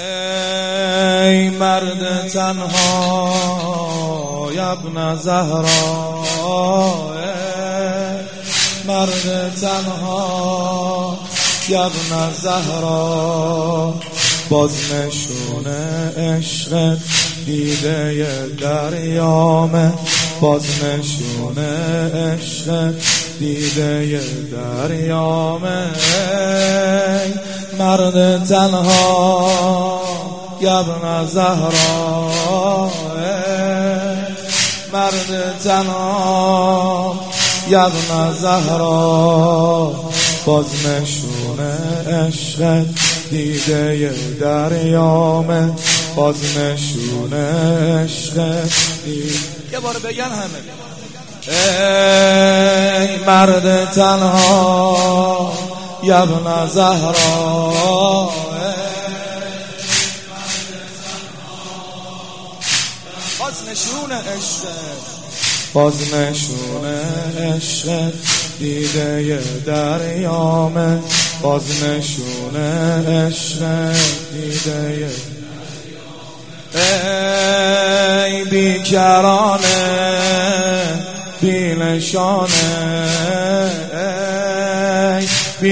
ای مرد تنها ابن زهرا، ای مرد تنها ابن زهرا، بازنشون عشق دیده دریامه، بازنشون عشق دیده دریامه. ای مرد تنها ابن زهرا، مرد تنها ابن زهرا، بازنشون عشق دیده دریامه، بازنشون عشق دیده. یه بار بگن همه. ای مرد تنها ابن زهرا، بازنشون عشق، بازنشون عشق دیده دریامه، بازنشون عشق دیده. ای بیکرانه بی نشانه، ای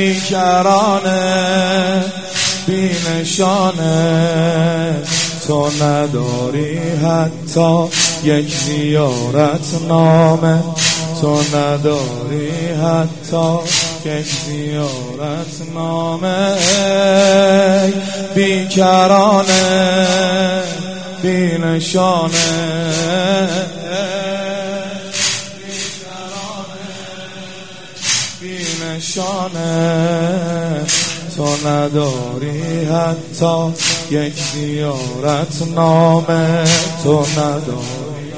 بیکرانه بی نشانه، تو نداری حتی یک زیارت نامه، تو نداری حتی یک زیارت نامه. ای بیکرانه بی نشانه، بی نشانه، تو نداری حتی یک زیارت نامه، تو نداری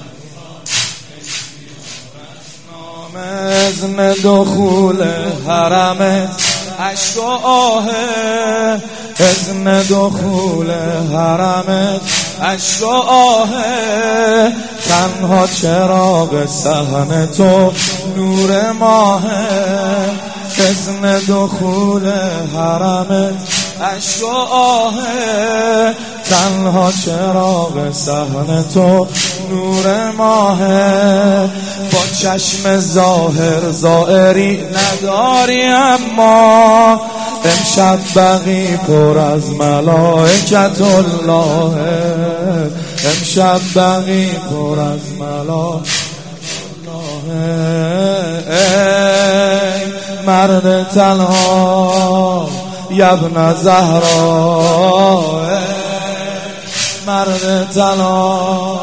اذن دخول حرمت عشق و آهه، اذن دخول حرمت عشق و آهه، تنها چراغ صحن تو نور ماهه، اذن دخول حرمت عشق و آهه، تنها چراغ صحن تو نور ماهه، با چشم ظاهر زائری نداری، اما امشب بقی پر از ملائکت الله، امشب بقی پر از ملائکت الله. ای مرد تنها ابن زهرا، مرد تنها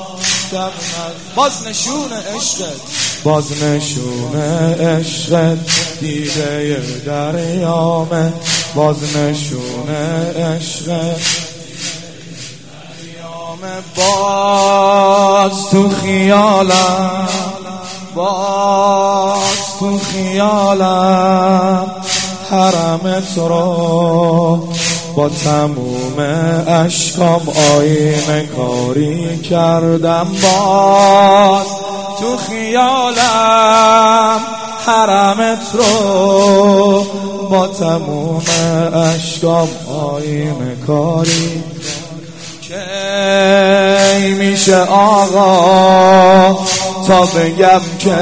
بازنشون عشقت، بازنشون عشقت دیده دریامه، بازنشون عشقت دریامه. باز تو خیالم، باز تو خیالم حرمت رو با تموم اشکام آینه کاری کردم، باز تو خیالم حرمت رو با تموم اشکام آینه کاری. کی میشه آقا تا بگم که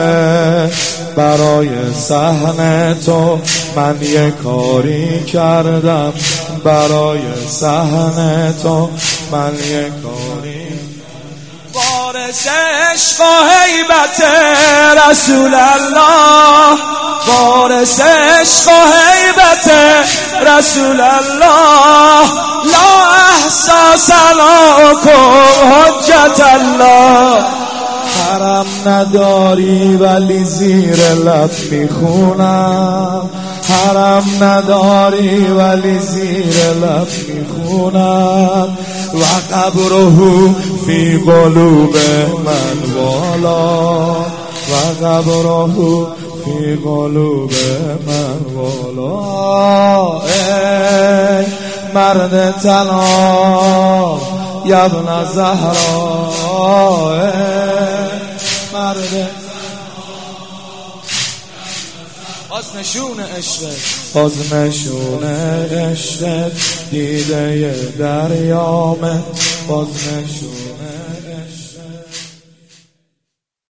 برای صحن تو من یه کاری کردم، برای صحن تو من یه کاری. وارث عشق و هیبت رسول الله، وارث عشق و هیبت رسول الله، لا احساس لکم حجت الله. حرم نداری ولی زیر لب میخونم، حرم نداری ولی زیر لب میخونم، و قبره فی قلوب من والا، و قبره فی قلوب من والا. ای مرد تنها ابن زهرا، مرد باز نشون عشقت، باز نشون عشقت دیده دریامه، باز نشون